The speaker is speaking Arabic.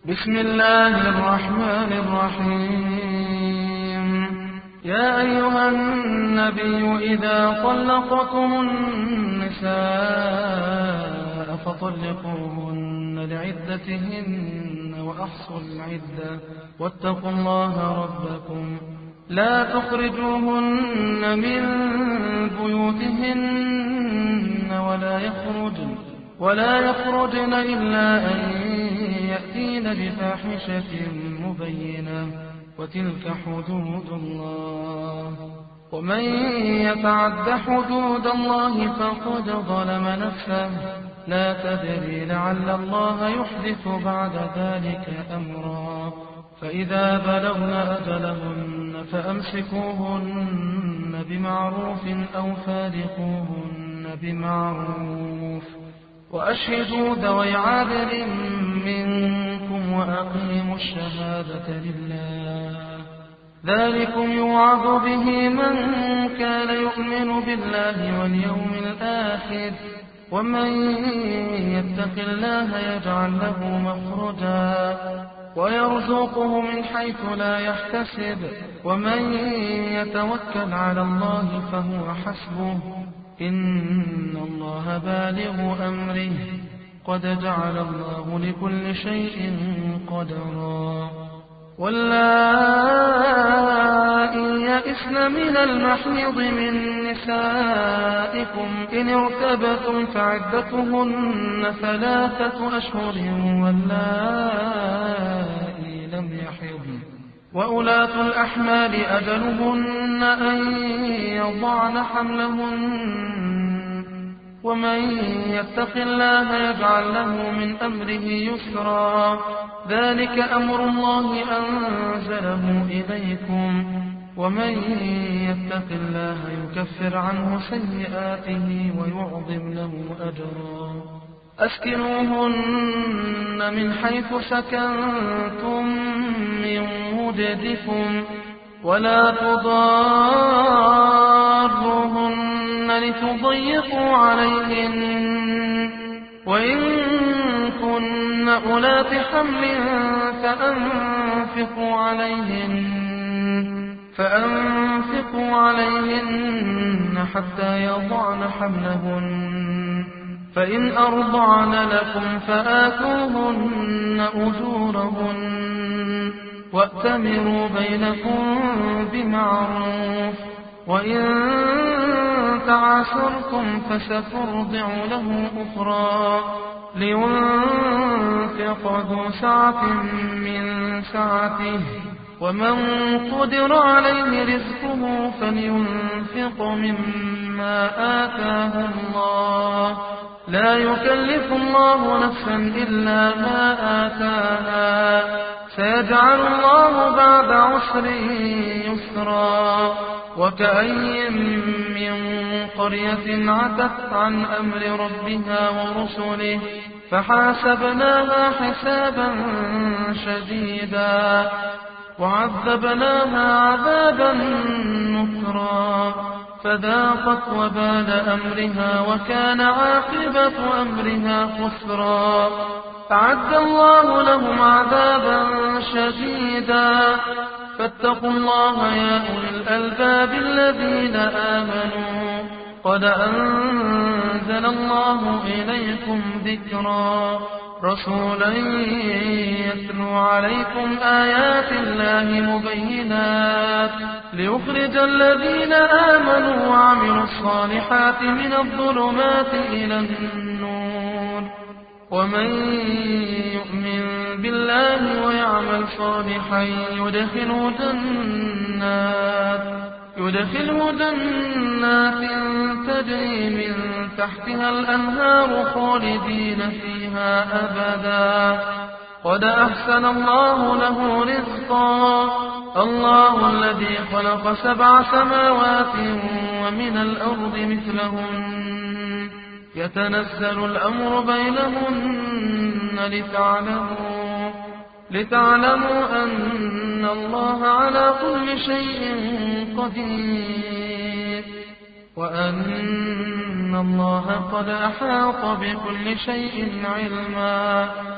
بسم الله الرحمن الرحيم. يا أيها النبي إذا طلقتم النساء فطلقوهن لعدتهن وأحصوا العدة واتقوا الله ربكم لا تخرجوهن من بيوتهن ولا يخرجن إلا أن يأتين بفاحشة مبينة وتلك حدود الله ومن يتعد حدود الله فقد ظلم نفسه لا تدري لعل الله يحدث بعد ذلك أمرا فإذا بلغن أجلهن فأمسكوهن بمعروف أو فارقوهن بمعروف وأشهدوا ذوي عدل منكم وأقيموا الشهادة لله ذلكم يوعظ به من كان يؤمن بالله واليوم الآخر ومن يتق الله يجعل له مخرجا ويرزقه من حيث لا يحتسب ومن يتوكل على الله فهو حسبه إن الله بالغ أمره قد جعل الله لكل شيء قدرا واللائي يئسن من المحيض من نسائكم إن ارتبتم فعدتهن 3 أشهر واللائي لم يحضن وأولاة الأحمال أجلهن أن يضعن حملهن ومن يتق الله يجعل له من أمره يسرا ذلك أمر الله أنزله إليكم ومن يتق الله يكفر عنه سيئاته ويعظم له أجرا أسكنوهن من حيث سكنتم من وجدكم ولا تضاروهن لتضيقوا عليهن وإن كن أولات حمل فأنفقوا عليهن حتى يضعن حملهن فإن أرضعن لكم فآتوهن أجورهن وأتمروا بينكم بمعروف وإن تعاسرتم فسترضع له أخرى لينفق ذو سعة من سعته ومن قدر عليه رزقه فلينفق مما آتاه الله لا يكلف الله نفسا إلا ما آتاها سيجعل الله بعد عسر يسرا وكأي من قرية عتت عن أمر ربها ورسله فحاسبناها حسابا شديدا وعذبناها عذابا نكرا فذاقت وبال أمرها وكان عاقبة أمرها خسرا أعد الله لهم عذابا شديدا فاتقوا الله يا أولي الألباب الذين آمنوا قد أنزل الله إليكم ذكرا رسولا يتلو عليكم آيات الله مبينات ليخرج الذين آمنوا وعملوا الصالحات من الظلمات إلى النور ومن يؤمن بالله ويعمل صالحا يدخله جنات تجري من تحتها الأنهار خالدين فيها أبدا قد أحسن الله له رزقا الله الذي خلق 7 سماوات ومن الأرض مثلهن يتنزل الأمر بينهن لتعلموا أن الله على كل شيء قدير وأن الله قد أحاط بكل شيء علما